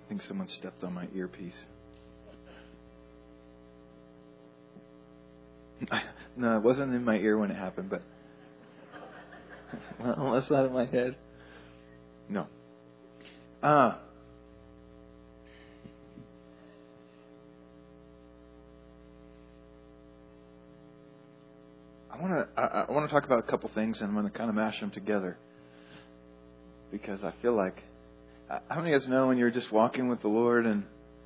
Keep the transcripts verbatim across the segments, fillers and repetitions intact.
think someone stepped on my earpiece. No, it wasn't in my ear when it happened, but well, unless not in my head. No. Uh, I want to I, I want to talk about a couple things, and I'm going to kind of mash them together because I feel like, how many of you guys know when you're just walking with the Lord and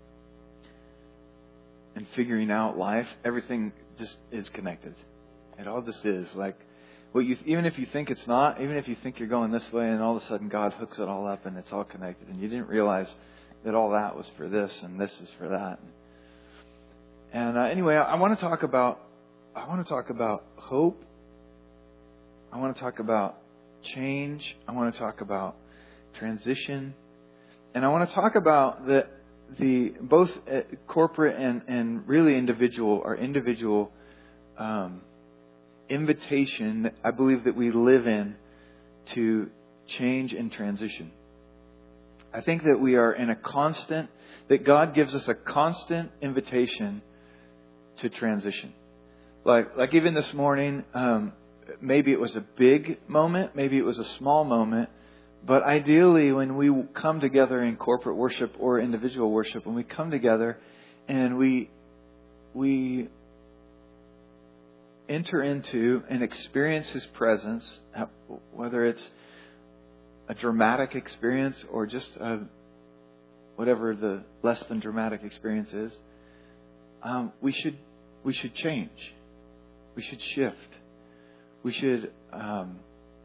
and figuring out life, everything just is connected. It all just is. Like, what you even if you think it's not, even if you think you're going this way, and all of a sudden God hooks it all up and it's all connected, and you didn't realize that all that was for this and this is for that. And uh, anyway, I, I want to talk about I want to talk about hope. I want to talk about change. I want to talk about transition, and I want to talk about the the both corporate and and really individual our individual um, invitation that I believe that we live in to change and transition. I think that we are in a constant, that God gives us a constant invitation to transition. Like, like even this morning, um, maybe it was a big moment, maybe it was a small moment, but ideally when we come together in corporate worship or individual worship, when we come together and we, we enter into and experience His presence, whether it's a dramatic experience or just a, whatever the less than dramatic experience is, um, we should we should change. We should shift. We should um,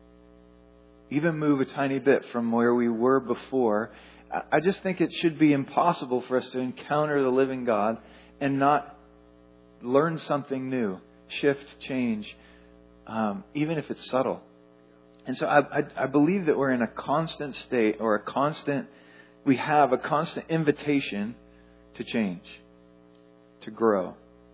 even move a tiny bit from where we were before. I just think it should be impossible for us to encounter the living God and not learn something new, shift, change, um, even if it's subtle. And so I, I, I believe that we're in a constant state or a constant, we have a constant invitation to change, to grow,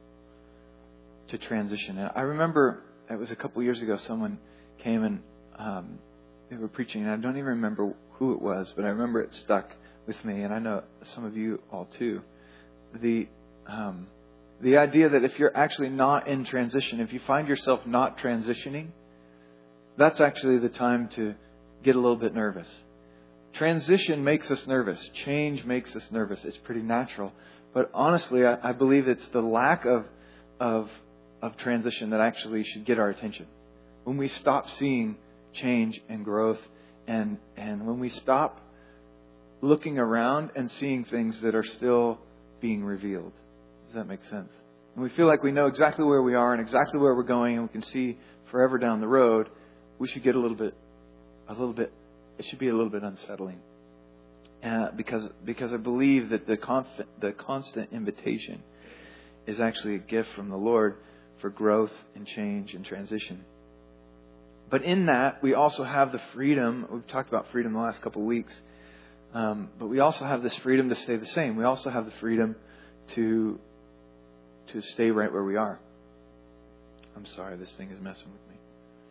to transition. And I remember it was a couple years ago, someone came and um, they were preaching, and I don't even remember who it was, but I remember it stuck with me, and I know some of you all too. The um, the idea that if you're actually not in transition, if you find yourself not transitioning, that's actually the time to get a little bit nervous. Transition makes us nervous. Change makes us nervous. It's pretty natural. But honestly, I, I believe it's the lack of, of, of transition that actually should get our attention. When we stop seeing change and growth, and, and when we stop looking around and seeing things that are still being revealed. Does that make sense? When we feel like we know exactly where we are and exactly where we're going, and we can see forever down the road, we should get a little bit, a little bit, it should be a little bit unsettling. Uh, because because I believe that the conf- the constant invitation is actually a gift from the Lord for growth and change and transition. But in that, we also have the freedom, we've talked about freedom the last couple of weeks, um, but we also have this freedom to stay the same. We also have the freedom to to stay right where we are. I'm sorry, this thing is messing with me.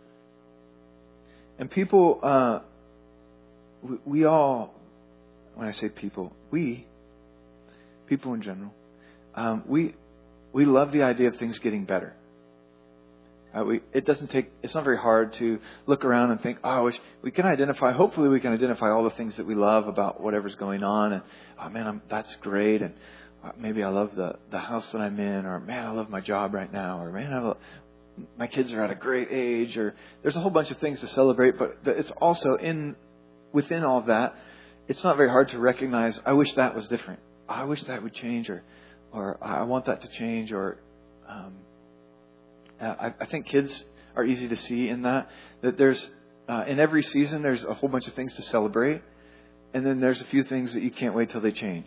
And people, uh, we, we all, when I say people, we, people in general, um, we we love the idea of things getting better. Uh, we, it doesn't take, it's not very hard to look around and think, oh, I wish we can identify, hopefully we can identify all the things that we love about whatever's going on. And, oh man, I'm, that's great. And uh, maybe I love the, the house that I'm in, or man, I love my job right now, or man, I love, my kids are at a great age, or there's a whole bunch of things to celebrate, but it's also in, within all of that, it's not very hard to recognize, I wish that was different. I wish that would change, or, or I want that to change, or, um, I, I think kids are easy to see in that, that there's, uh, in every season, there's a whole bunch of things to celebrate. And then there's a few things that you can't wait till they change.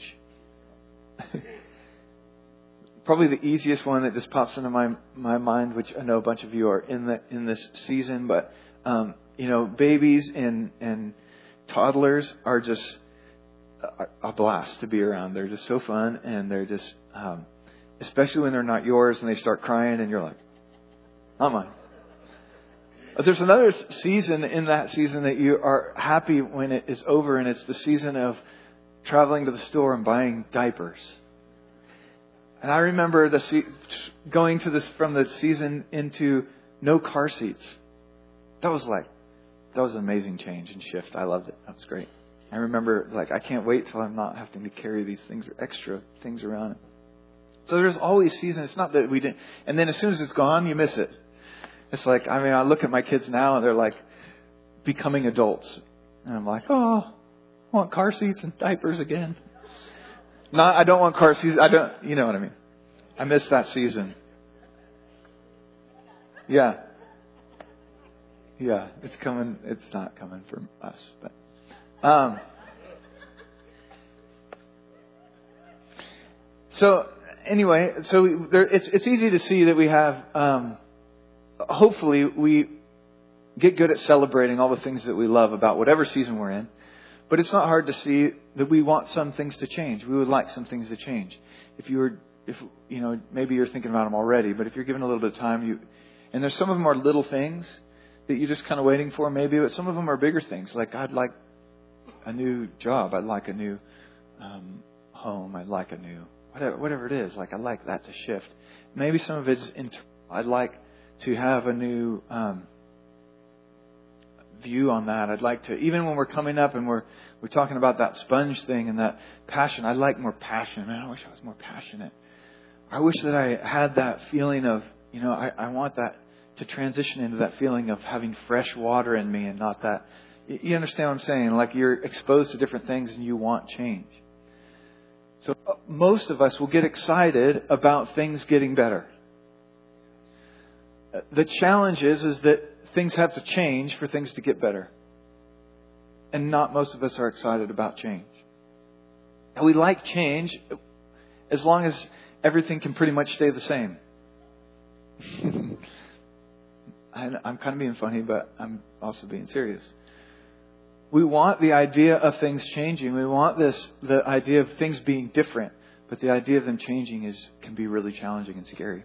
Probably the easiest one that just pops into my, my mind, which I know a bunch of you are in the, in this season, but, um, you know, babies and, and toddlers are just a, a blast to be around. They're just so fun. And they're just, um, especially when they're not yours and they start crying and you're like, not mine. But there's another season in that season that you are happy when it is over, and it's the season of traveling to the store and buying diapers. And I remember the se- going to this from the season into no car seats. That was like, that was an amazing change and shift. I loved it. That was great. I remember, like, I can't wait till I'm not having to carry these things or extra things around. So there's always seasons. It's not that we didn't. And then as soon as it's gone, you miss it. It's like, I mean, I look at my kids now and they're like becoming adults. And I'm like, oh, I want car seats and diapers again. Not, I don't want car seats. I don't, you know what I mean? I miss that season. Yeah. Yeah, it's coming. It's not coming from us, but. Um, so anyway, so we, there, it's it's easy to see that we have. Um, hopefully, we get good at celebrating all the things that we love about whatever season we're in. But it's not hard to see that we want some things to change. We would like some things to change. If you were, if you know, maybe you're thinking about them already. But if you're given a little bit of time, you and there's some of them are little things that you're just kind of waiting for, maybe. But some of them are bigger things. Like I'd like a new job. I'd like a new um, home. I'd like a new whatever, whatever it is. Like I'd like that to shift. Maybe some of it's internal. I'd like to have a new um, view on that. I'd like to, even when we're coming up and we're we're talking about that sponge thing and that passion. I'd like more passion. Man, I wish I was more passionate. I wish that I had that feeling of, you know, I, I want that to transition into that feeling of having fresh water in me and not that. You understand what I'm saying? Like you're exposed to different things and you want change. So most of us will get excited about things getting better. The challenge is, is that things have to change for things to get better. And not most of us are excited about change. And we like change as long as everything can pretty much stay the same. I'm kind of being funny, but I'm also being serious. We want the idea of things changing. We want this, the idea of things being different. But the idea of them changing is can be really challenging and scary.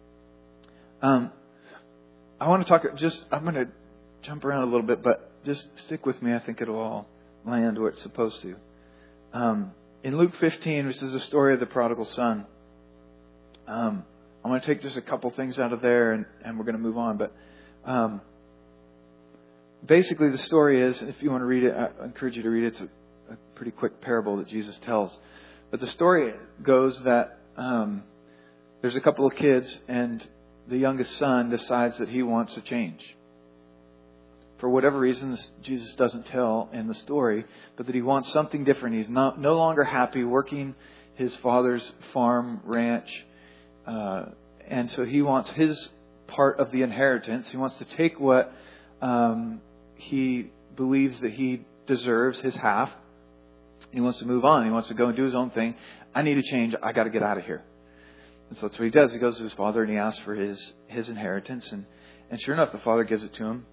Um, I want to talk just, I'm going to jump around a little bit, but just stick with me. I think it'll all land where it's supposed to. Um, in Luke fifteen, which is the story of the prodigal son, um, I'm going to take just a couple things out of there and, and we're going to move on. But um, basically the story is, if you want to read it, I encourage you to read it. It's a, a pretty quick parable that Jesus tells. But the story goes that um, there's a couple of kids and the youngest son decides that he wants to change. For whatever reason, Jesus doesn't tell in the story, but that he wants something different. He's not no longer happy working his father's farm, ranch. Uh, and so he wants his part of the inheritance. He wants to take what um, he believes that he deserves, his half. He wants to move on. He wants to go and do his own thing. I need to change. I got to get out of here. And so that's what he does. He goes to his father and he asks for his, his inheritance. And, and sure enough, the father gives it to him.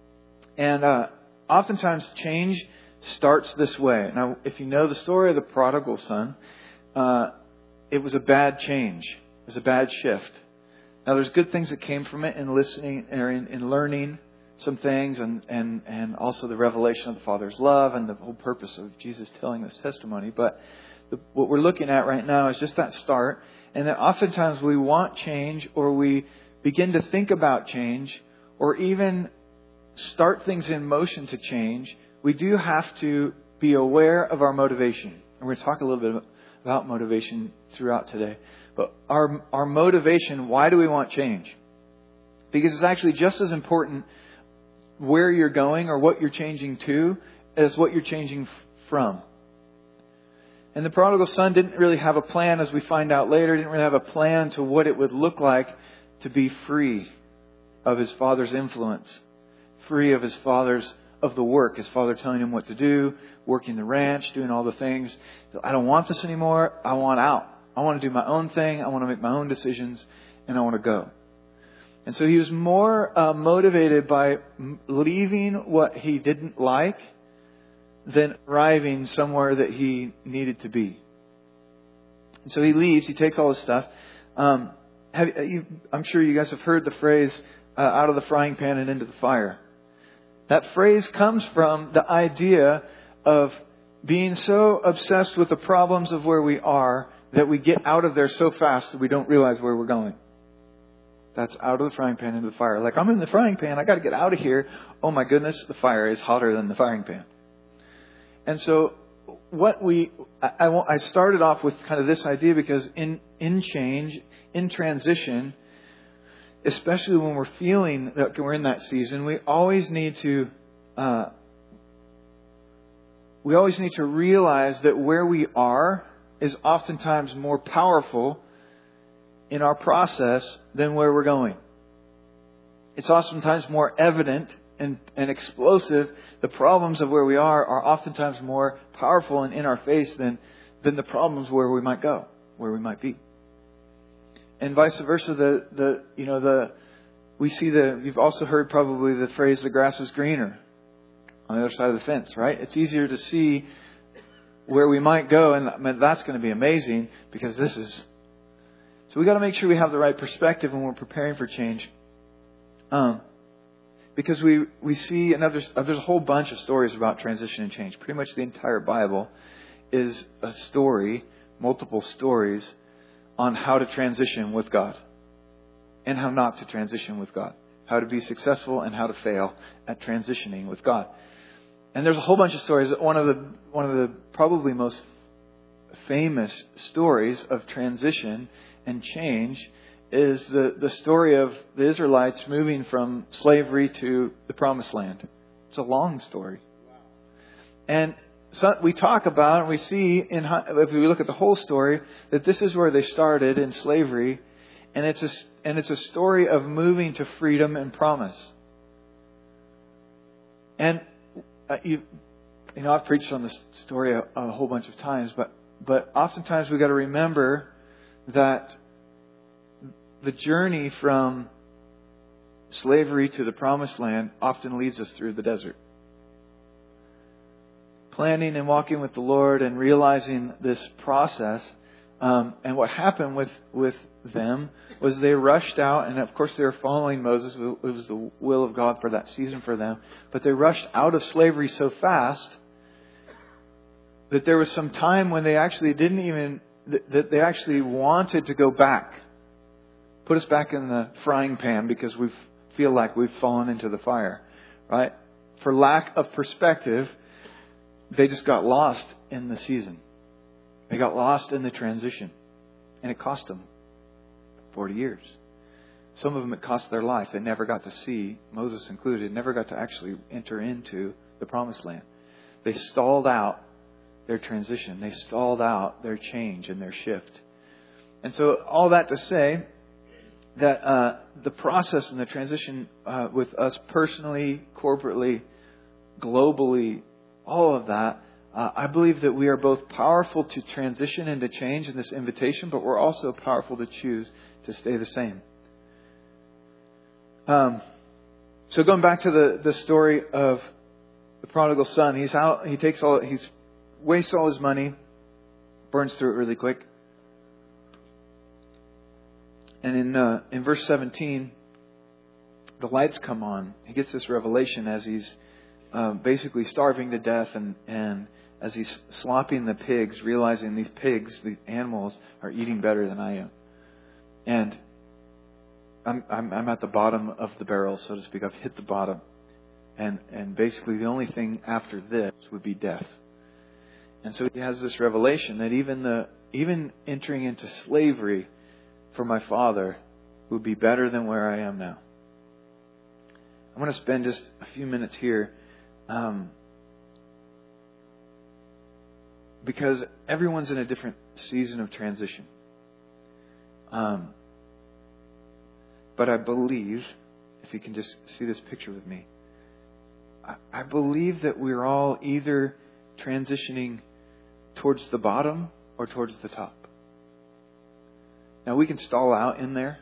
And uh, oftentimes change starts this way. Now, if you know the story of the prodigal son, uh, it was a bad change. It was a bad shift. Now, there's good things that came from it in listening or in, in learning some things and, and, and also the revelation of the Father's love and the whole purpose of Jesus telling this testimony. But the, what we're looking at right now is just that start. And that oftentimes we want change or we begin to think about change or even start things in motion to change. We do have to be aware of our motivation. And we're going to talk a little bit about motivation throughout today. But our our motivation, why do we want change? Because it's actually just as important where you're going or what you're changing to as what you're changing from. And the prodigal son didn't really have a plan, as we find out later, didn't really have a plan to what it would look like to be free of his father's influence. Free of his father's, of the work. His father telling him what to do, working the ranch, doing all the things. I don't want this anymore. I want out. I want to do my own thing. I want to make my own decisions and I want to go. And so he was more uh, motivated by leaving what he didn't like than arriving somewhere that he needed to be. And so he leaves. He takes all his stuff. Um, have you, I'm sure you guys have heard the phrase, uh, out of the frying pan and into the fire. That phrase comes from the idea of being so obsessed with the problems of where we are that we get out of there so fast that we don't realize where we're going. That's out of the frying pan into the fire. Like, I'm in the frying pan. I got to get out of here. Oh my goodness, the fire is hotter than the frying pan. And so what we, I, I, I started off with kind of this idea because in, in change, in transition, especially when we're feeling that we're in that season, we always need to, uh, we always need to realize that where we are is oftentimes more powerful in our process than where we're going. It's oftentimes more evident and, and explosive. The problems of where we are are oftentimes more powerful and in our face than, than the problems where we might go, where we might be. And vice versa, the, the, you know, the, we see the, you've also heard probably the phrase, the grass is greener on the other side of the fence, right? It's easier to see where we might go, and I mean, that's going to be amazing because this is, so we got to make sure we have the right perspective when we're preparing for change. Um, because we, we see another, there's a whole bunch of stories about transition and change. Pretty much the entire Bible is a story, multiple stories on how to transition with God and how not to transition with God, how to be successful and how to fail at transitioning with God. And there's a whole bunch of stories. One of the, one of the probably most famous stories of transition and change is the, the story of the Israelites moving from slavery to the Promised Land. It's a long story. And so we talk about and we see, in, if we look at the whole story, that this is where they started in slavery. And it's a, and it's a story of moving to freedom and promise. And uh, you, you know, I've preached on this story a, a whole bunch of times, but, but oftentimes we've got to remember that the journey from slavery to the Promised Land often leads us through the desert. Planning and walking with the Lord and realizing this process. Um, and what happened with, with them was they rushed out. And of course they were following Moses. It was the will of God for that season for them. But they rushed out of slavery so fast that there was some time when they actually didn't even, that they actually wanted to go back. Put us back in the frying pan because we feel like we've fallen into the fire. Right? For lack of perspective, they just got lost in the season. They got lost in the transition. And it cost them forty years. Some of them it cost their lives. They never got to see, Moses included, never got to actually enter into the Promised Land. They stalled out their transition. They stalled out their change and their shift. And so all that to say that uh, the process and the transition uh, with us personally, corporately, globally, all of that, uh, I believe that we are both powerful to transition and to change in this invitation, but we're also powerful to choose to stay the same. Um, so going back to the, the story of the prodigal son, he's out, he takes all, he's wastes all his money, burns through it really quick. And in uh, in verse seventeen, the lights come on. He gets this revelation as he's uh, basically starving to death, and, and as he's slopping the pigs, realizing these pigs, these animals, are eating better than I am. And I'm I'm, I'm at the bottom of the barrel, so to speak. I've hit the bottom, and and basically the only thing after this would be death. And so he has this revelation that even the even entering into slavery for my father would be better than where I am now. I'm going to spend just a few minutes here um, because everyone's in a different season of transition. Um, but I believe, if you can just see this picture with me, I, I believe that we're all either transitioning towards the bottom or towards the top. Now, we can stall out in there,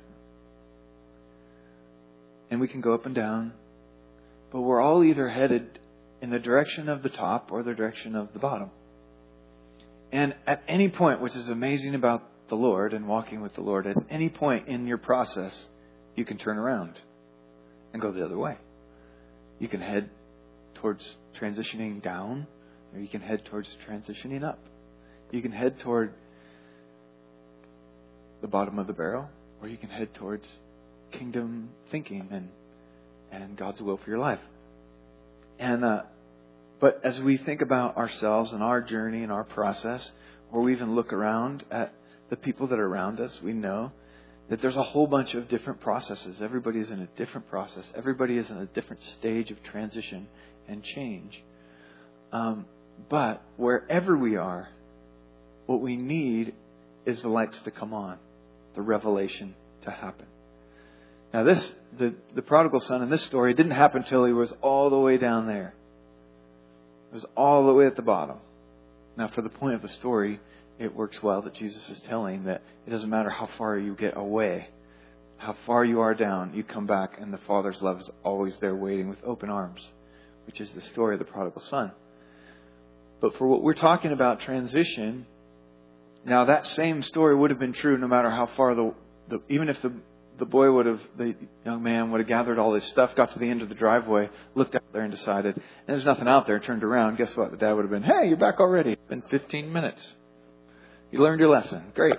and we can go up and down, but we're all either headed in the direction of the top or the direction of the bottom. And at any point, which is amazing about the Lord and walking with the Lord, at any point in your process, you can turn around and go the other way. You can head towards transitioning down or you can head towards transitioning up. You can head toward the bottom of the barrel, or you can head towards kingdom thinking and and God's will for your life. And uh, but as we think about ourselves and our journey and our process, or we even look around at the people that are around us, we know that there's a whole bunch of different processes. Everybody is in a different process. Everybody is in a different stage of transition and change. Um, but wherever we are, what we need is the lights to come on, the revelation to happen. Now this, the, the prodigal son in this story didn't happen until he was all the way down there. It was all the way at the bottom. Now for the point of the story, it works well that Jesus is telling that it doesn't matter how far you get away, how far you are down, you come back and the Father's love is always there waiting with open arms, which is the story of the prodigal son. But for what we're talking about, transition, now that same story would have been true no matter how far the, the even if the the boy would have, the young man would have gathered all his stuff, got to the end of the driveway, looked out there and decided, and there's nothing out there, turned around. Guess what? The dad would have been, hey, you're back already. It's been fifteen minutes. You learned your lesson. Great.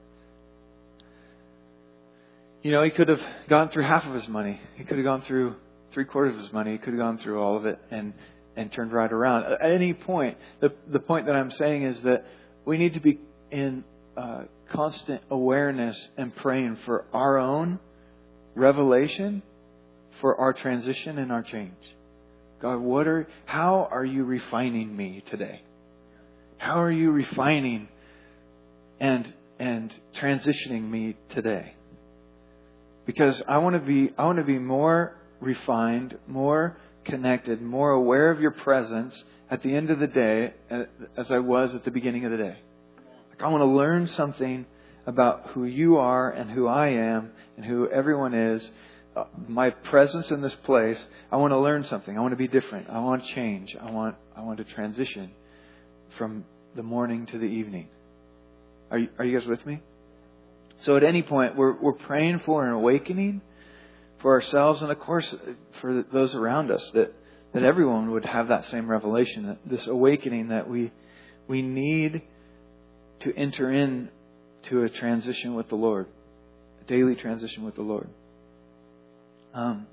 You know, he could have gone through half of his money. He could have gone through three quarters of his money. He could have gone through all of it and, and turned right around. At any point, the, the point that I'm saying is that we need to be in uh, constant awareness and praying for our own revelation, for our transition and our change. God, what are, how are you refining me today? How are you refining and and transitioning me today? Because I want to be I want to be more refined, more connected, more aware of your presence at the end of the day as I was at the beginning of the day. Like I want to learn something about who you are and who I am and who everyone is. Uh, my presence in this place, I want to learn something. I want to be different. I want to change. I want I want to transition from the morning to the evening. Are you, are you guys with me? So at any point, we're we're praying for an awakening for ourselves and, of course, for those around us, that, that everyone would have that same revelation, that this awakening that we we need to enter in to a transition with the Lord, a daily transition with the Lord. Um,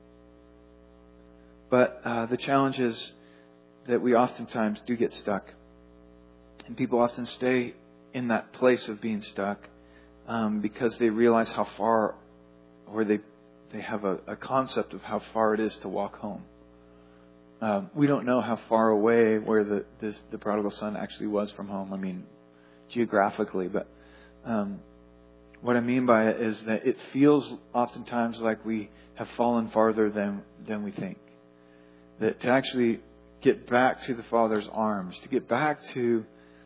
but uh, the challenge is that we oftentimes do get stuck, and people often stay in that place of being stuck um, because they realize how far, or they they have a, a concept of how far it is to walk home. Um, we don't know how far away where the this, the prodigal son actually was from home. I mean, geographically, but um, what I mean by it is that it feels oftentimes like we have fallen farther than than we think. That to actually get back to the Father's arms, to get back to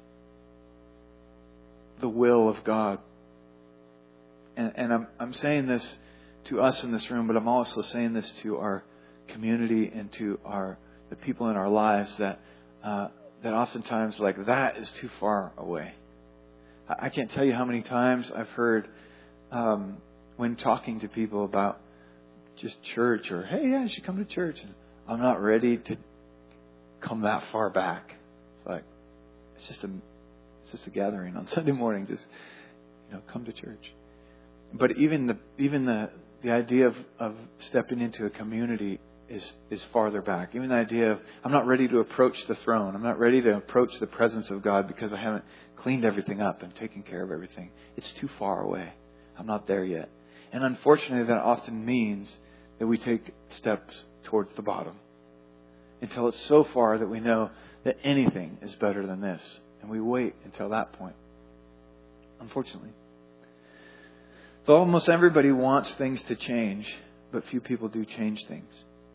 the will of God. And, and I'm I'm saying this to us in this room, but I'm also saying this to our community and to our the people in our lives that uh, that oftentimes like that is too far away. I, I can't tell you how many times I've heard um, when talking to people about just church or hey, yeah, you should come to church, and I'm not ready to come that far back. It's like it's just a It's just a gathering on Sunday morning. Just, you know, come to church. But even the even the the idea of, of stepping into a community is is farther back. Even the idea of I'm not ready to approach the throne. I'm not ready to approach the presence of God because I haven't cleaned everything up and taken care of everything. It's too far away. I'm not there yet. And unfortunately, that often means that we take steps towards the bottom until it's so far that we know that anything is better than this. And we wait until that point. Unfortunately. So almost everybody wants things to change, but few people do change things.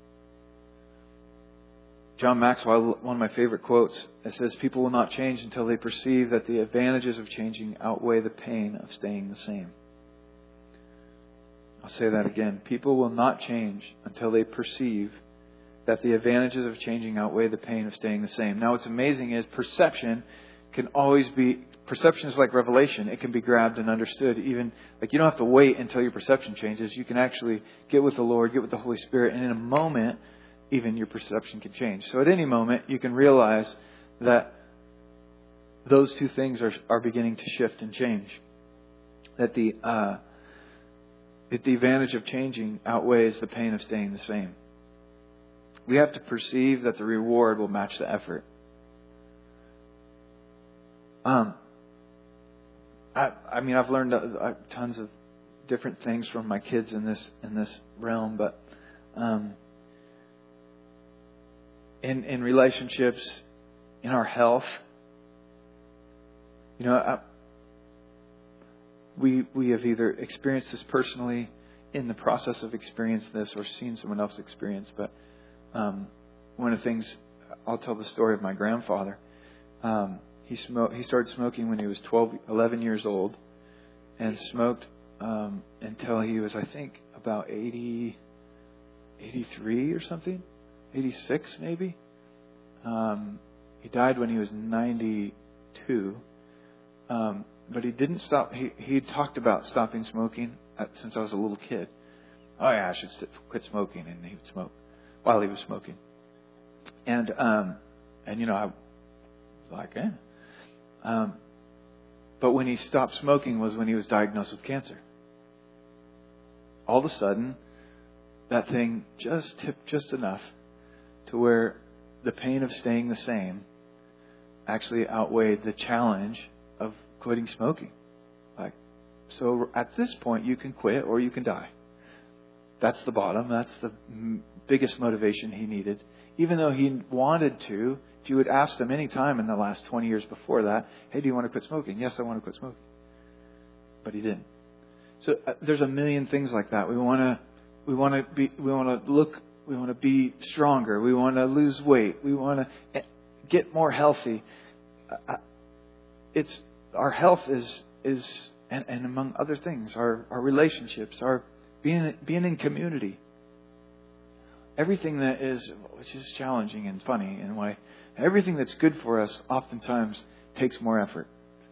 John Maxwell, one of my favorite quotes, it says, people will not change until they perceive that the advantages of changing outweigh the pain of staying the same. I'll say that again. People will not change until they perceive that the advantages of changing outweigh the pain of staying the same. Now, what's amazing is perception can always be, perception is like revelation. It can be grabbed and understood. Even, like, you don't have to wait until your perception changes. You can actually get with the Lord, get with the Holy Spirit, and in a moment, even your perception can change. So at any moment, you can realize that those two things are are beginning to shift and change. That the uh, that the advantage of changing outweighs the pain of staying the same. We have to perceive that the reward will match the effort. Um, I, I mean, I've learned uh, tons of different things from my kids in this in this realm, but um, in in relationships, in our health, you know, I, we we have either experienced this personally, in the process of experiencing this, or seen someone else experience. But um, one of the things, I'll tell the story of my grandfather. Um, he smoked. He started smoking when he was twelve, eleven years old, and smoked um, until he was, I think, about eighty, eighty-three or something, eighty-six maybe. Um, he died when he was ninety-two. Um, but he didn't stop. He he talked about stopping smoking at, since I was a little kid. Oh yeah, I should st- quit smoking, and he would smoke while he was smoking. And um, and you know, I was like, eh. Um, but when he stopped smoking was when he was diagnosed with cancer. All of a sudden, that thing just tipped just enough to where the pain of staying the same actually outweighed the challenge of quitting smoking. Like, so at this point, you can quit or you can die. That's the bottom. That's the m- biggest motivation he needed. Even though he wanted to, if you had asked him any time in the last twenty years before that, hey, do you want to quit smoking? Yes, I want to quit smoking. But he didn't. So uh, there's a million things like that. We want to, we want to be, we want to look, we want to be stronger. We want to lose weight. We want to get more healthy. Uh, it's our health is is and, and among other things, our our relationships, our being being in community. Everything that is, which is challenging and funny in a way, everything that's good for us oftentimes takes more effort.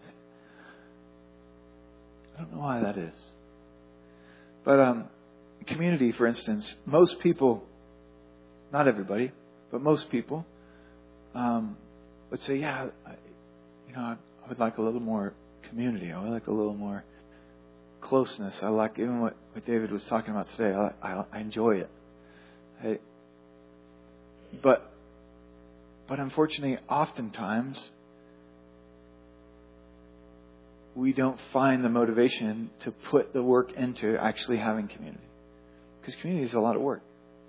I don't know why that is. But um, community, for instance, most people, not everybody, but most people um, would say, yeah, I, you know, I, I would like a little more community. I would like a little more closeness. I like, even what, what David was talking about today, I, I, I enjoy it. I, but, but unfortunately, oftentimes, we don't find the motivation to put the work into actually having community. Because community is a lot of work.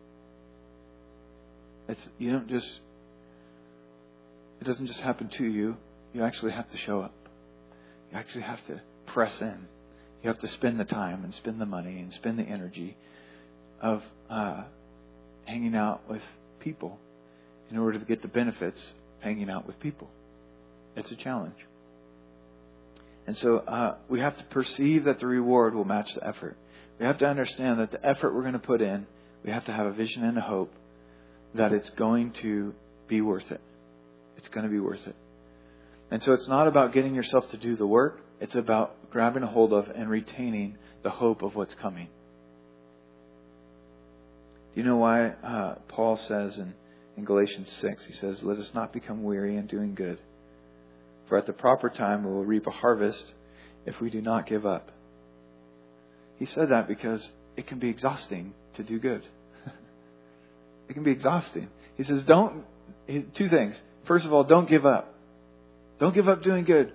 It's, you don't just, it doesn't just happen to you. You actually have to show up. You actually have to press in. You have to spend the time and spend the money and spend the energy of uh, hanging out with people in order to get the benefits of hanging out with people. It's a challenge. And so uh, we have to perceive that the reward will match the effort. We have to understand that the effort we're going to put in, we have to have a vision and a hope that it's going to be worth it. It's going to be worth it. And so it's not about getting yourself to do the work. It's about grabbing a hold of and retaining the hope of what's coming. Do you know why uh, Paul says in, in Galatians six, he says, let us not become weary in doing good. For at the proper time we will reap a harvest if we do not give up. He said that because it can be exhausting to do good. It can be exhausting. He says, don't, two things. First of all, don't give up. Don't give up doing good.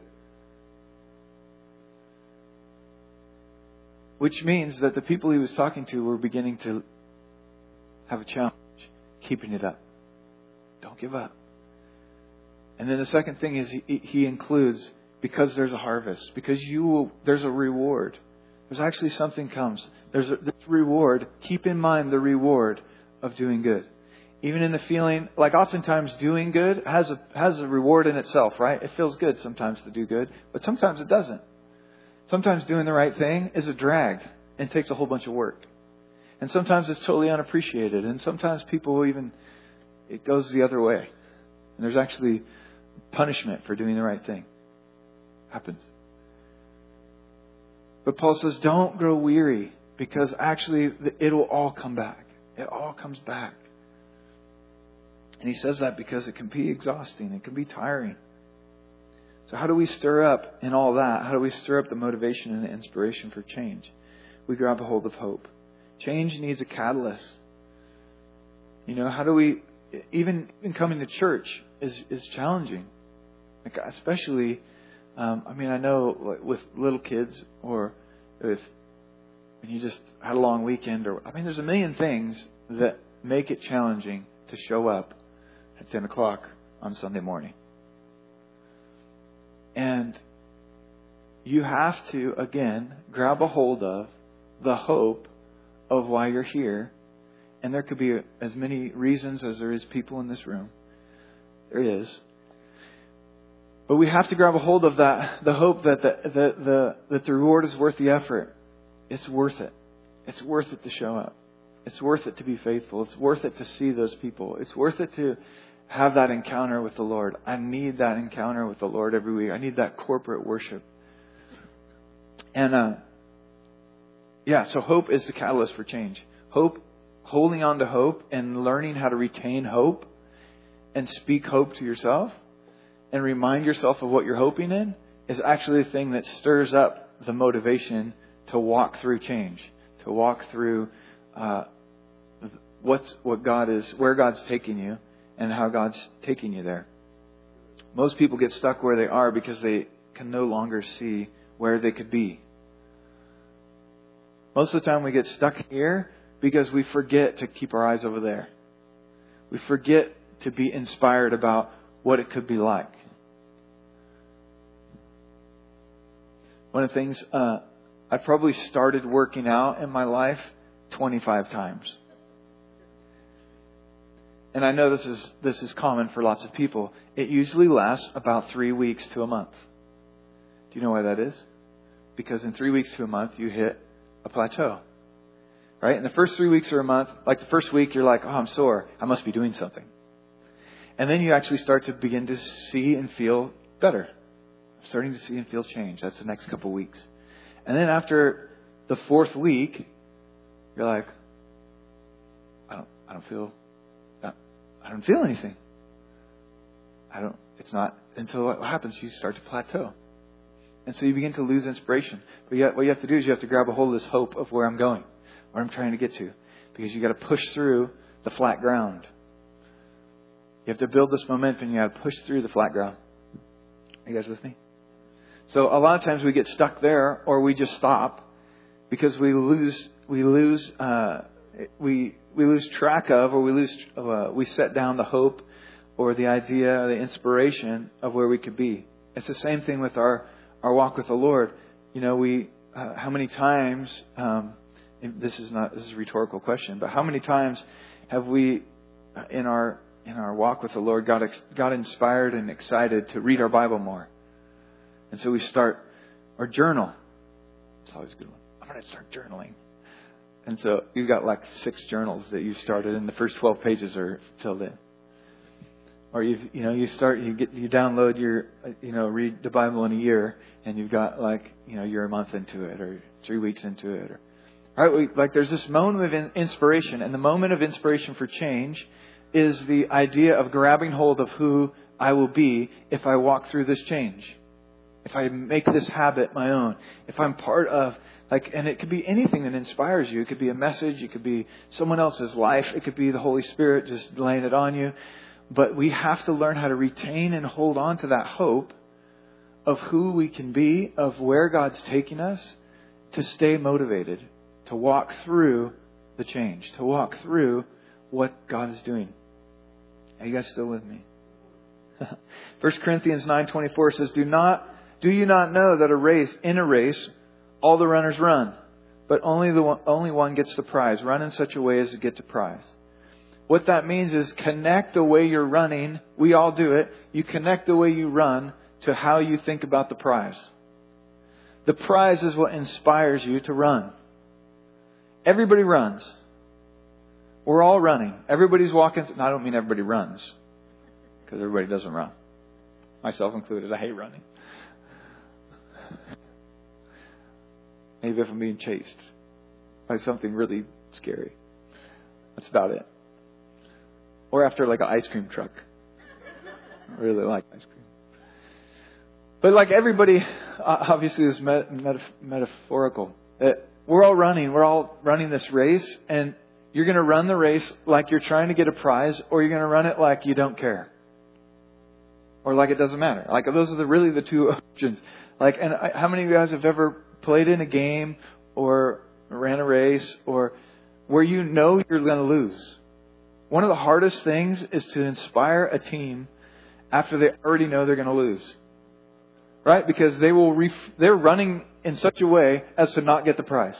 Which means that the people he was talking to were beginning to have a challenge keeping it up. Don't give up. And then the second thing is he, he includes, because there's a harvest, because you will, there's a reward. There's actually something comes. There's a this reward. Keep in mind the reward of doing good. Even in the feeling, like oftentimes doing good has a has a reward in itself, right? It feels good sometimes to do good, but sometimes it doesn't. Sometimes doing the right thing is a drag and takes a whole bunch of work. And sometimes it's totally unappreciated. And sometimes people will even, it goes the other way. And there's actually punishment for doing the right thing. Happens. But Paul says, don't grow weary, because actually it'll all come back. It all comes back. And he says that because it can be exhausting. It can be tiring. So how do we stir up in all that? How do we stir up the motivation and the inspiration for change? We grab a hold of hope. Change needs a catalyst. You know, how do we, even, even coming to church is, is challenging. Like especially, um, I mean, I know with little kids or if when you just had a long weekend or, I mean, there's a million things that make it challenging to show up at ten o'clock on Sunday morning. And you have to, again, grab a hold of the hope of why you're here. And there could be as many reasons as there is people in this room. There is. But we have to grab a hold of that, the hope that the, the, the, that the reward is worth the effort. It's worth it. It's worth it to show up. It's worth it to be faithful. It's worth it to see those people. It's worth it to have that encounter with the Lord. I need that encounter with the Lord every week. I need that corporate worship. And, uh, yeah, so hope is the catalyst for change. Hope, holding on to hope and learning how to retain hope and speak hope to yourself and remind yourself of what you're hoping in is actually the thing that stirs up the motivation to walk through change, to walk through, uh, what's, what God is, where God's taking you. And how God's taking you there. Most people get stuck where they are because they can no longer see where they could be. Most of the time we get stuck here because we forget to keep our eyes over there. We forget to be inspired about what it could be like. One of the things, uh, I probably started working out in my life twenty-five times. And I know this is this is common for lots of people. It usually lasts about three weeks to a month. Do you know why that is? Because in three weeks to a month, you hit a plateau. Right? In the first three weeks or a month, like the first week, you're like, oh, I'm sore. I must be doing something. And then you actually start to begin to see and feel better. Starting to see and feel change. That's the next couple of weeks. And then after the fourth week, you're like, I don't, I don't feel... I don't feel anything. I don't, it's not until what happens, you start to plateau. And so you begin to lose inspiration. But yet what you have to do is you have to grab a hold of this hope of where I'm going, where I'm trying to get to. Because you got to push through the flat ground. You have to build this momentum. You got to push through the flat ground. Are you guys with me? So a lot of times we get stuck there or we just stop because we lose, we lose, uh, we, we lose track of, or we lose, uh, we set down the hope or the idea, or the inspiration of where we could be. It's the same thing with our, our walk with the Lord. You know, we, uh, how many times, um, this is not, this is a rhetorical question, but how many times have we in our, in our walk with the Lord got, ex- got inspired and excited to read our Bible more? And so we start our journal. It's always a good one. I'm going to start journaling. And so you've got like six journals that you started, and the first twelve pages are filled in. Or you you know you start you get you download your you know read the Bible in a year, and you've got like you know you're a month into it or three weeks into it. Or right, we, like there's this moment of inspiration, and the moment of inspiration for change is the idea of grabbing hold of who I will be if I walk through this change. If I make this habit my own, if I'm part of, like, and it could be anything that inspires you. It could be a message. It could be someone else's life. It could be the Holy Spirit just laying it on you. But we have to learn how to retain and hold on to that hope of who we can be, of where God's taking us, to stay motivated, to walk through the change, to walk through what God is doing. Are you guys still with me? First Corinthians nine twenty-four says, Do not Do you not know that a race in a race, all the runners run, but only the one, only one gets the prize? Run in such a way as to get the prize. What that means is connect the way you're running. We all do it. You connect the way you run to how you think about the prize. The prize is what inspires you to run. Everybody runs. We're all running. Everybody's walking. Th- no, I don't mean everybody runs, because everybody doesn't run. Myself included. I hate running. Maybe if I'm being chased by something really scary. That's about it. Or after like an ice cream truck. I really like ice cream. But like everybody, obviously is met- metaf- metaphorical. Uh, we're all running. We're all running this race. And you're going to run the race like you're trying to get a prize. Or you're going to run it like you don't care. Or like it doesn't matter. Like those are the really the two options. Like, and I, how many of you guys have ever played in a game or ran a race or where you know you're going to lose? One of the hardest things is to inspire a team after they already know they're going to lose. Right? Because they will ref- they're running in such a way as to not get the prize.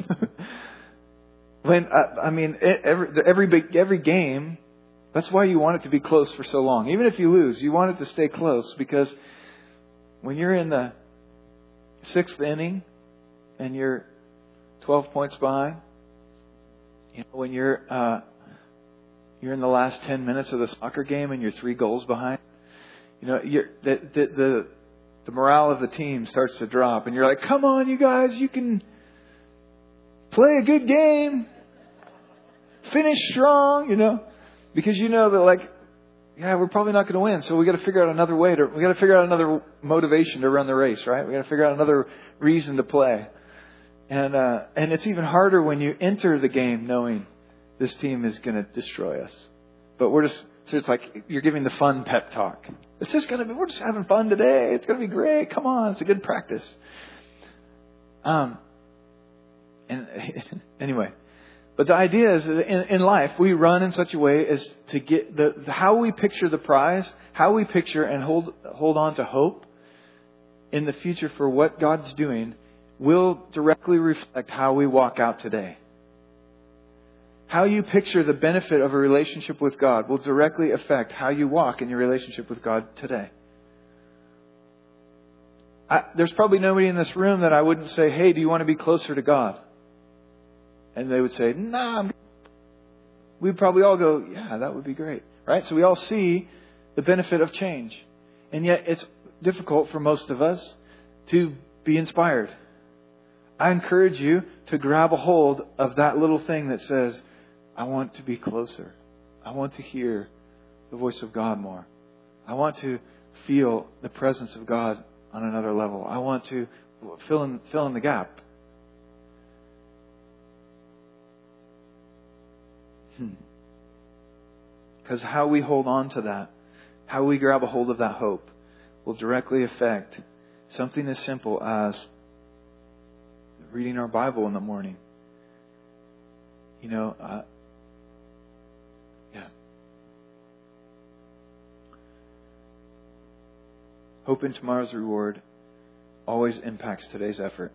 when I, I mean every every big, every game, that's why you want it to be close for so long. Even if you lose, you want it to stay close because when you're in the sixth inning and you're twelve points behind, you know, when you're uh, you're in the last ten minutes of the soccer game and you're three goals behind, you know, you're, the, the the the morale of the team starts to drop, and you're like, "Come on, you guys, you can play a good game, finish strong," you know, because you know that like, yeah, we're probably not going to win, so we got to figure out another way to we got to figure out another motivation to run the race, right? We got to figure out another reason to play, and uh, and it's even harder when you enter the game knowing this team is going to destroy us. But we're just, so it's like you're giving the fun pep talk. It's just going to be, we're just having fun today. It's going to be great. Come on. It's a good practice. Um, and anyway, but the idea is that in, in life, we run in such a way as to get the, the, how we picture the prize, how we picture and hold, hold on to hope in the future for what God's doing will directly reflect how we walk out today. How you picture the benefit of a relationship with God will directly affect how you walk in your relationship with God today. I, there's probably nobody in this room that I wouldn't say, "Hey, do you want to be closer to God?" And they would say, "Nah, I'm good." We'd probably all go, "Yeah, that would be great." Right? So we all see the benefit of change. And yet it's difficult for most of us to be inspired. I encourage you to grab a hold of that little thing that says, I want to be closer. I want to hear the voice of God more. I want to feel the presence of God on another level. I want to fill in, fill in the gap. Because hmm. how we hold on to that, how we grab a hold of that hope, will directly affect something as simple as reading our Bible in the morning. You know, uh, yeah. Hope in tomorrow's reward always impacts today's effort.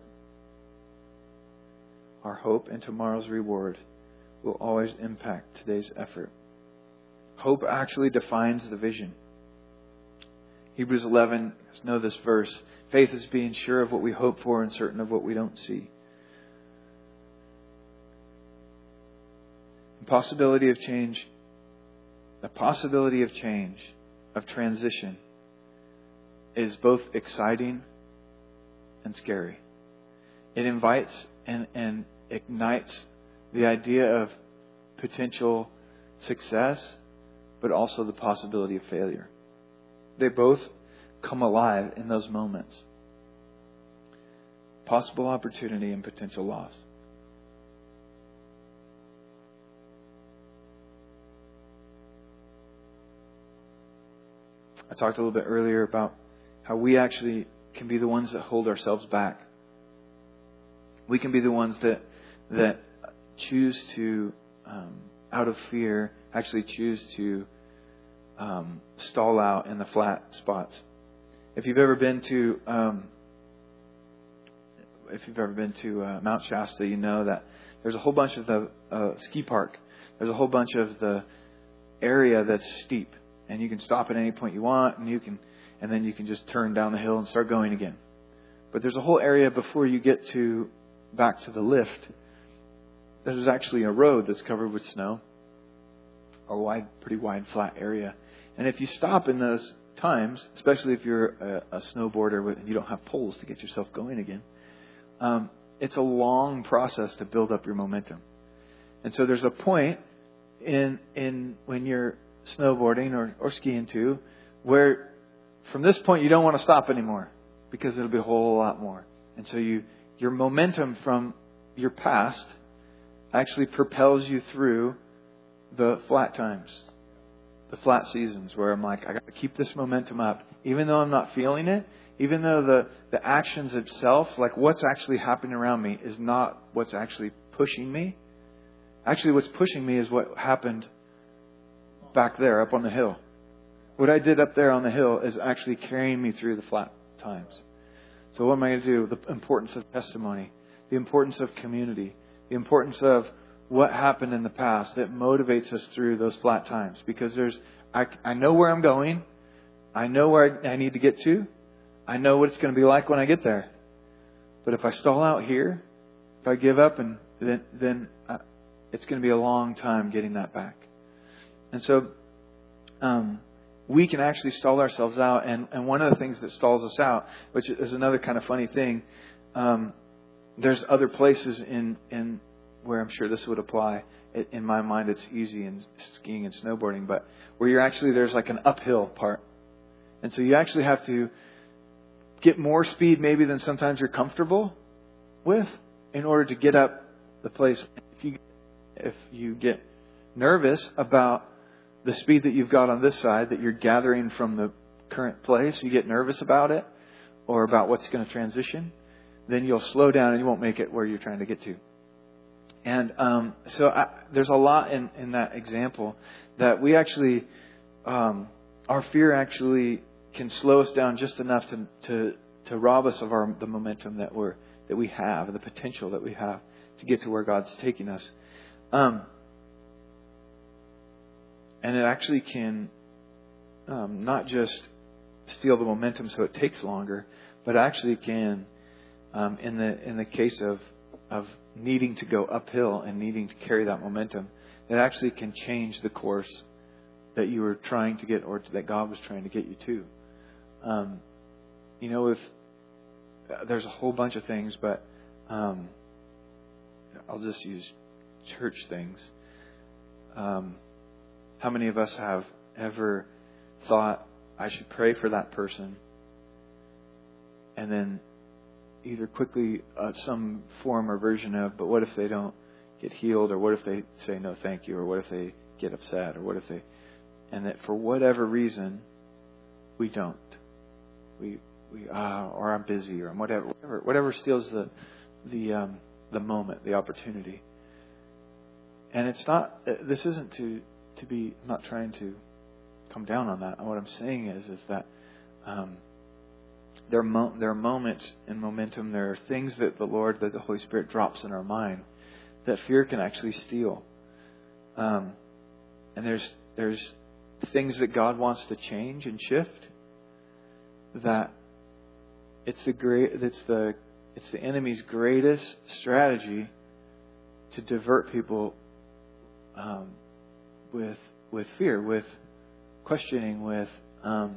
Our hope in tomorrow's reward will always impact today's effort. Hope actually defines the vision. Hebrews eleven, let's know this verse. Faith is being sure of what we hope for and certain of what we don't see. The possibility of change, the possibility of change, of transition, is both exciting and scary. It invites and, and ignites the idea of potential success, but also the possibility of failure. They both come alive in those moments. Possible opportunity and potential loss. I talked a little bit earlier about how we actually can be the ones that hold ourselves back. We can be the ones that that choose to, um, out of fear, actually choose to um, stall out in the flat spots. If you've ever been to, um, if you've ever been to uh, Mount Shasta, you know that there's a whole bunch of the uh, ski park. There's a whole bunch of the area that's steep, and you can stop at any point you want, and you can, and then you can just turn down the hill and start going again. But there's a whole area before you get to back to the lift. There's actually a road that's covered with snow, a wide, pretty wide, flat area. And if you stop in those times, especially if you're a, a snowboarder and you don't have poles to get yourself going again, um, it's a long process to build up your momentum. And so there's a point in in when you're snowboarding or, or skiing too, where from this point you don't want to stop anymore because it'll be a whole lot more. And so you your momentum from your past actually propels you through the flat times, the flat seasons where I'm like, I got to keep this momentum up, even though I'm not feeling it, even though the, the actions itself, like what's actually happening around me is not what's actually pushing me. Actually, what's pushing me is what happened back there up on the hill. What I did up there on the hill is actually carrying me through the flat times. So what am I going to do? The importance of testimony, the importance of community, the importance of what happened in the past that motivates us through those flat times. Because there's, I, I know where I'm going. I know where I, I need to get to. I know what it's going to be like when I get there. But if I stall out here, if I give up, and then then uh, it's going to be a long time getting that back. And so um, we can actually stall ourselves out. And, and one of the things that stalls us out, which is another kind of funny thing, um, there's other places in, in where I'm sure this would apply. In my mind, it's easy in skiing and snowboarding, but where you're actually, there's like an uphill part. And so you actually have to get more speed maybe than sometimes you're comfortable with in order to get up the place. If you, if you get nervous about the speed that you've got on this side that you're gathering from the current place, you get nervous about it or about what's going to transition, then you'll slow down and you won't make it where you're trying to get to. And um, so I, there's a lot in, in that example that we actually, um, our fear actually can slow us down just enough to to, to rob us of our the momentum that we're that we have and the potential that we have to get to where God's taking us. Um, and it actually can um, not just steal the momentum so it takes longer, but actually can, um, in the in the case of of needing to go uphill and needing to carry that momentum, it actually can change the course that you were trying to get or that God was trying to get you to. Um, you know, if uh, there's a whole bunch of things, but um, I'll just use church things. Um, how many of us have ever thought, I should pray for that person, and then either quickly uh, some form or version of, but what if they don't get healed, or what if they say no thank you, or what if they get upset, or what if they, and that for whatever reason we don't. We we uh, or I'm busy, or whatever whatever whatever steals the the um, the moment, the opportunity. And it's not. This isn't to to be. I'm not trying to come down on that. What I'm saying is is that um, there are mo- there are moments in momentum. There are things that the Lord, that the Holy Spirit drops in our mind that fear can actually steal. Um, and there's there's things that God wants to change and shift. That it's the great, it's the it's the enemy's greatest strategy to divert people um, with with fear, with questioning, with um,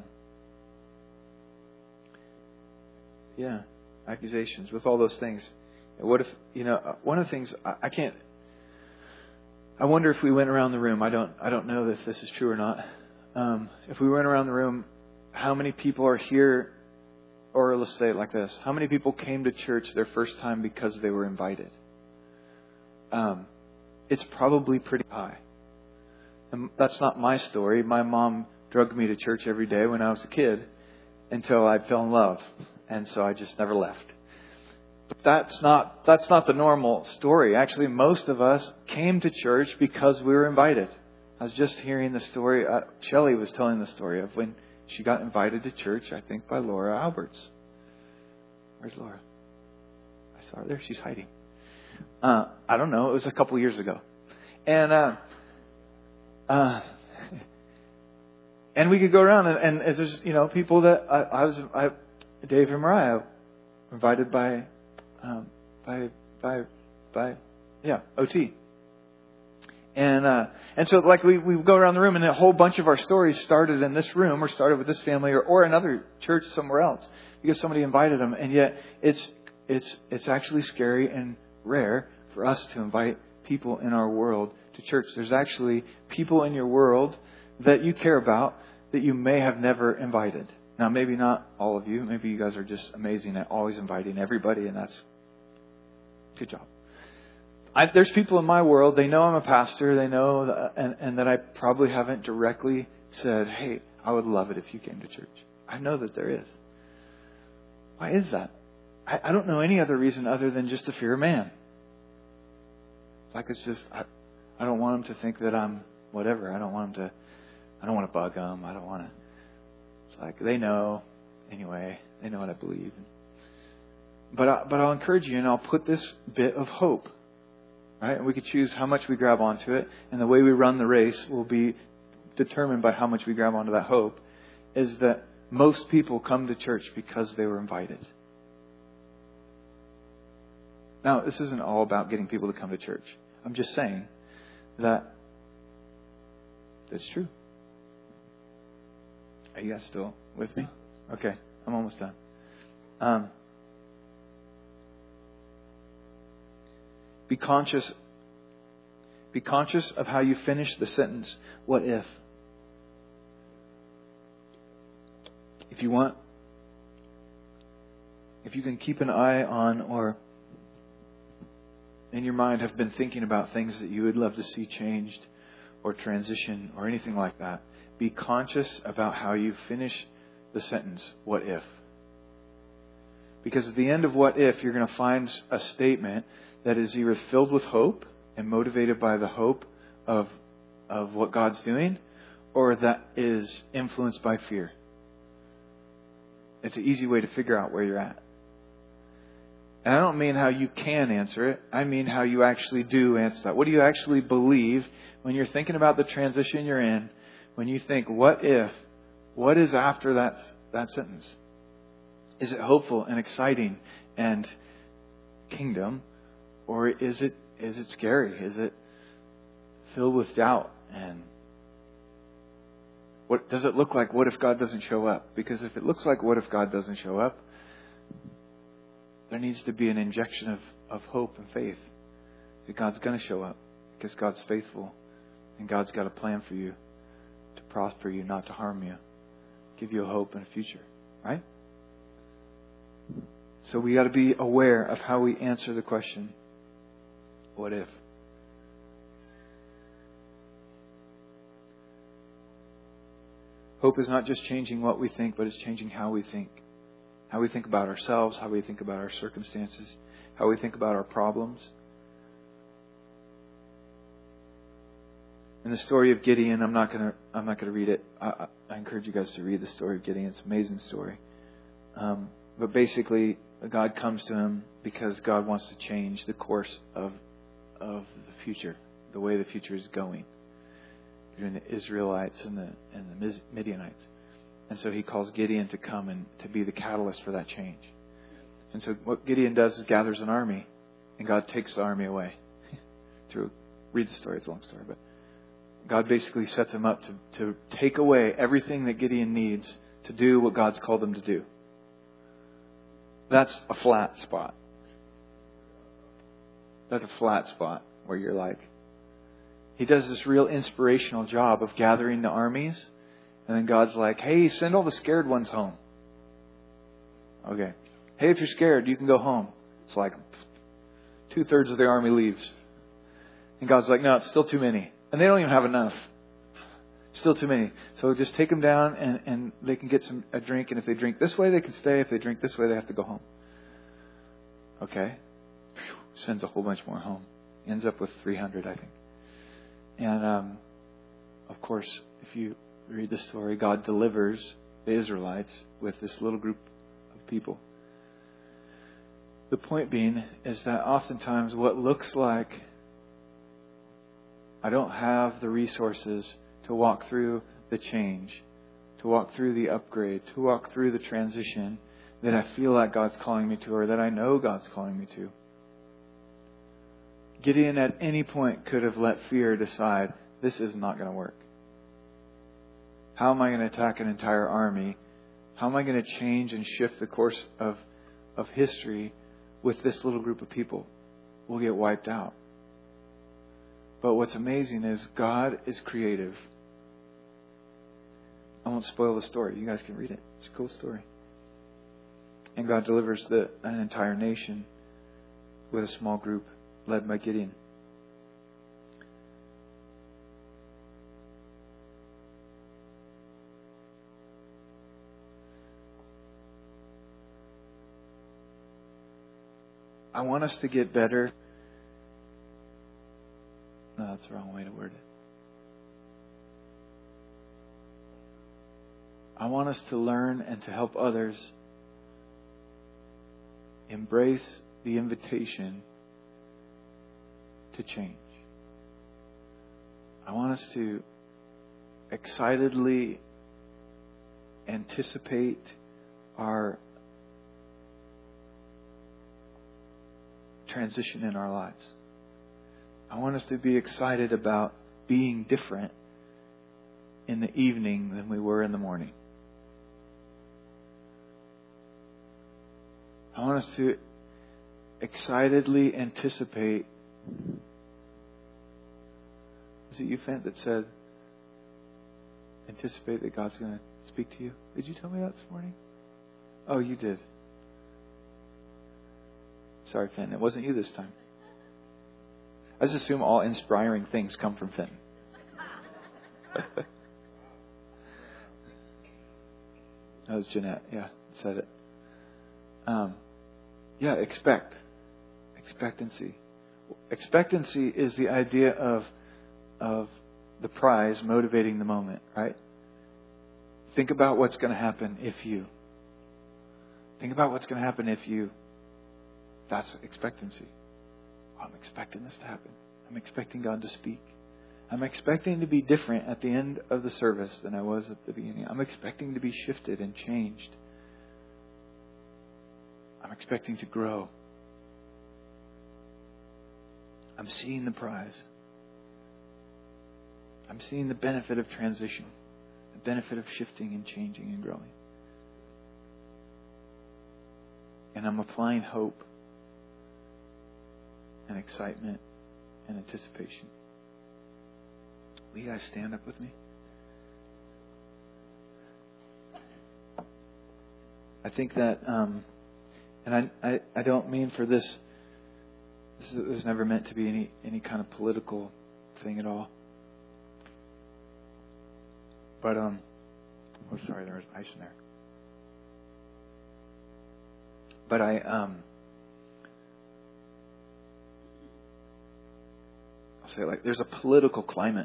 yeah, accusations, with all those things. What if, you know, one of the things I, I can't. I wonder if we went around the room. I don't. I don't know if this is true or not. Um, if we went around the room, how many people are here, or let's say it like this: how many people came to church their first time because they were invited? Um, it's probably pretty high. And that's not my story. My mom drugged me to church every day when I was a kid until I fell in love, and so I just never left. But that's not that's not the normal story. Actually, most of us came to church because we were invited. I was just hearing the story. Uh, Shelley was telling the story of when she got invited to church, I think, by Laura Alberts. Where's Laura? I saw her there. She's hiding. Uh, I don't know. It was a couple years ago. And uh, uh, and we could go around and, and there's, you know, people that I, I was, I, Dave and Mariah, invited by, um, by, by, by, yeah, O T. And uh, and so like we, we go around the room and a whole bunch of our stories started in this room or started with this family or, or another church somewhere else because somebody invited them. And yet it's it's it's actually scary and rare for us to invite people in our world to church. There's actually people in your world that you care about that you may have never invited. Now, maybe not all of you. Maybe you guys are just amazing at always inviting everybody, and that's good job. I, there's people in my world, they know I'm a pastor, they know that, and, and that I probably haven't directly said, hey, I would love it if you came to church. I know that there is. Why is that? I, I don't know any other reason other than just the fear of man. Like it's just, I, I don't want them to think that I'm whatever. I don't want them to, I don't want to bug them. I don't want to, it's like they know anyway. They know what I believe. But, I, but I'll encourage you and I'll put this bit of hope. Right? And we could choose how much we grab onto it. And the way we run the race will be determined by how much we grab onto that hope. Is that most people come to church because they were invited. Now, this isn't all about getting people to come to church. I'm just saying that that's true. Are you guys still with me? Okay, I'm almost done. Um, be conscious. Be conscious of how you finish the sentence. What if? If you want, if you can keep an eye on or in your mind have been thinking about things that you would love to see changed or transition or anything like that, be conscious about how you finish the sentence, what if? Because at the end of what if, you're going to find a statement that is either filled with hope and motivated by the hope of, of what God's doing, or that is influenced by fear. It's an easy way to figure out where you're at. And I don't mean how you can answer it. I mean how you actually do answer that. What do you actually believe when you're thinking about the transition you're in? When you think, what if? What is after that, that sentence? Is it hopeful and exciting and kingdom? Or is it is it scary? Is it filled with doubt? And what does it look like? What if God doesn't show up? Because if it looks like what if God doesn't show up, there needs to be an injection of, of hope and faith that God's going to show up because God's faithful and God's got a plan for you to prosper you, not to harm you, give you a hope and a future, right? So we got to be aware of how we answer the question, what if? Hope is not just changing what we think, but it's changing how we think. How we think about ourselves, how we think about our circumstances, how we think about our problems. In the story of Gideon, I'm not gonna I'm not gonna read it. I, I encourage you guys to read the story of Gideon. It's an amazing story. Um, but basically, God comes to him because God wants to change the course of of the future, the way the future is going, between the Israelites and the and the Midianites. And so he calls Gideon to come and to be the catalyst for that change. And so what Gideon does is gathers an army, and God takes the army away. Through read the story; it's a long story, but God basically sets him up to, to take away everything that Gideon needs to do what God's called him to do. That's a flat spot. That's a flat spot where you're like, he does this real inspirational job of gathering the armies. And then God's like, hey, send all the scared ones home. Okay. Hey, if you're scared, you can go home. It's like two thirds of the army leaves. And God's like, no, it's still too many. And they don't even have enough. Still too many. So just take them down and, and they can get some a drink. And if they drink this way, they can stay. If they drink this way, they have to go home. Okay. Whew. Sends a whole bunch more home. Ends up with three hundred, I think. And, um, of course, if you read the story, God delivers the Israelites with this little group of people. The point being is that oftentimes what looks like I don't have the resources to walk through the change, to walk through the upgrade, to walk through the transition that I feel like God's calling me to or that I know God's calling me to. Gideon at any point could have let fear decide, this is not going to work. How am I going to attack an entire army? How am I going to change and shift the course of, of history with this little group of people? We'll get wiped out. But what's amazing is God is creative. won't spoil the story. You guys can read it. It's a cool story. And God delivers the an entire nation with a small group led by Gideon. I want us to get better. No, that's the wrong way to word it. I want us to learn and to help others embrace the invitation to change. I want us to excitedly anticipate our transition in our lives. I want us to be excited about being different in the evening than we were in the morning. I want us to excitedly anticipate. Was it you, Fent, that said, anticipate that God's going to speak to you? Did you tell me that this morning? Oh, you did. Sorry, Fenton. It wasn't you this time. I just assume all inspiring things come from Fenton. That was Jeanette. Yeah, said it. Um, yeah, expect. Expectancy. Expectancy is the idea of of the prize motivating the moment, right? Think about what's going to happen if you. Think about what's going to happen if you. That's expectancy. Oh, I'm expecting this to happen. I'm expecting God to speak. I'm expecting to be different at the end of the service than I was at the beginning. I'm expecting to be shifted and changed. I'm expecting to grow. I'm seeing the prize. I'm seeing the benefit of transition, the benefit of shifting and changing and growing. And I'm applying hope and excitement and anticipation. Will you guys stand up with me? I think that, um, and I, I, I don't mean for this, this was never meant to be any, any kind of political thing at all. But, um, oh, sorry, there was ice in there. But I, um, I'll say it like, there's a political climate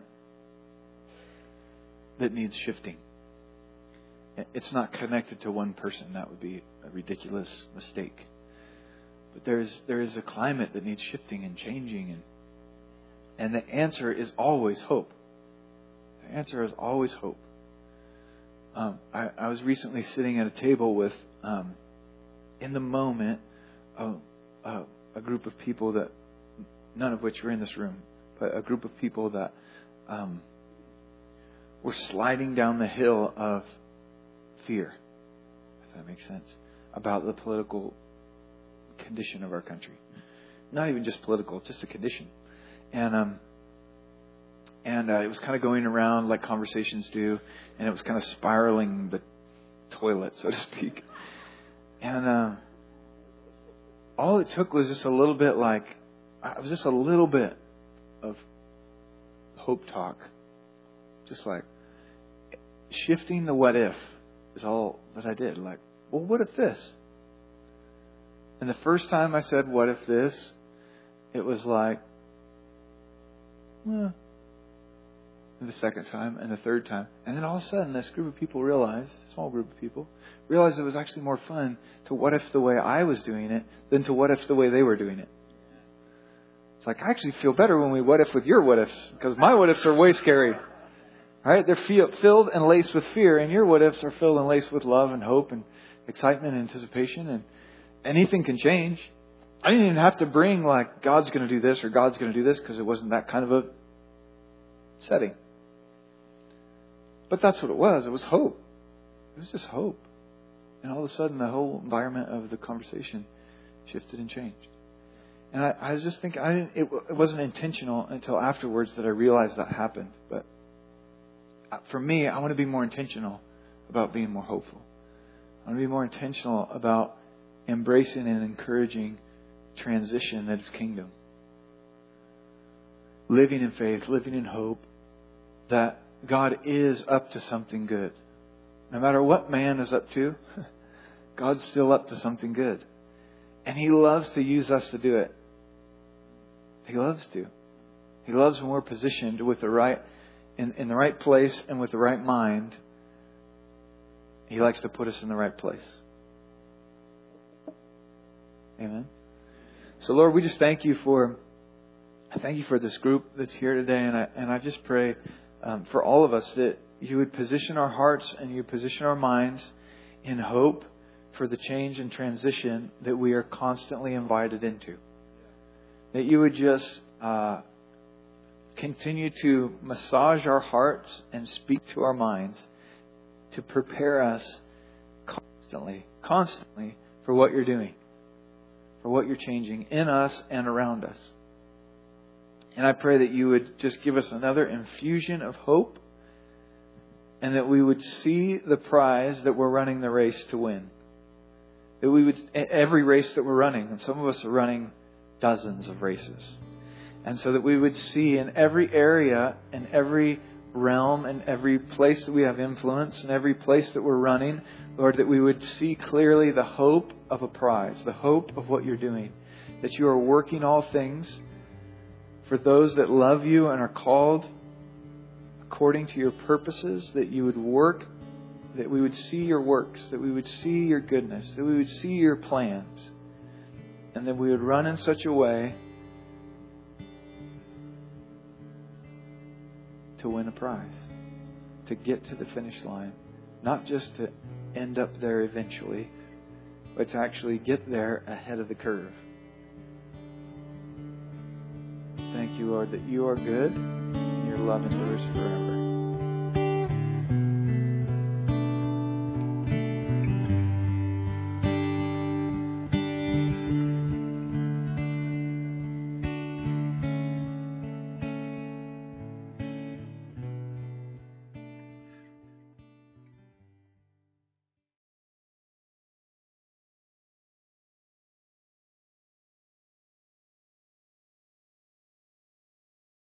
that needs shifting. It's not connected to one person. That would be a ridiculous mistake. But there's there is a climate that needs shifting and changing, and and the answer is always hope. The answer is always hope. Um, I, I was recently sitting at a table with, um, in the moment, a, a, a group of people that, none of which are in this room, but a group of people that um, were sliding down the hill of fear, if that makes sense, about the political condition of our country. Not even just political, just the condition. And um, and uh, it was kind of going around like conversations do, and it was kind of spiraling the toilet, so to speak. And uh, all it took was just a little bit like, it was just a little bit of hope talk. Just like shifting the what if is all that I did. Like, well, what if this? And the first time I said, what if this? It was like, well. And the second time and the third time. And then all of a sudden, this group of people realized, small group of people, realized it was actually more fun to what if the way I was doing it than to what if the way they were doing it. It's like, I actually feel better when we what if with your what ifs, because my what ifs are way scary. Right? They're feel, filled and laced with fear, and your what ifs are filled and laced with love and hope and excitement and anticipation, and anything can change. I didn't even have to bring like God's going to do this or God's going to do this, because it wasn't that kind of a setting. But that's what it was. It was hope. It was just hope. And all of a sudden, the whole environment of the conversation shifted and changed. And I, I was just thinking, I didn't, it, it wasn't intentional until afterwards that I realized that happened. But for me, I want to be more intentional about being more hopeful. I want to be more intentional about embracing and encouraging transition that is kingdom. Living in faith, living in hope that God is up to something good. No matter what man is up to, God's still up to something good. And He loves to use us to do it. He loves to. He loves when we're positioned with the right, in, in the right place and with the right mind. He likes to put us in the right place. Amen. So Lord, we just thank you for, I thank you for this group that's here today. And I, and I just pray um, for all of us that you would position our hearts and you position our minds in hope for the change and transition that we are constantly invited into. That you would just uh, continue to massage our hearts and speak to our minds to prepare us constantly, constantly for what you're doing, for what you're changing in us and around us. And I pray that you would just give us another infusion of hope and that we would see the prize that we're running the race to win. That we would, every race that we're running, and some of us are running dozens of races. And so that we would see in every area, in every realm, in every place that we have influence, in every place that we're running, Lord, that we would see clearly the hope of a prize, the hope of what you're doing. That you are working all things for those that love you and are called according to your purposes, that you would work, that we would see your works, that we would see your goodness, that we would see your plans, and that we would run in such a way to win a prize, to get to the finish line, not just to end up there eventually, but to actually get there ahead of the curve. Thank you, Lord, that you are good and your love endures forever.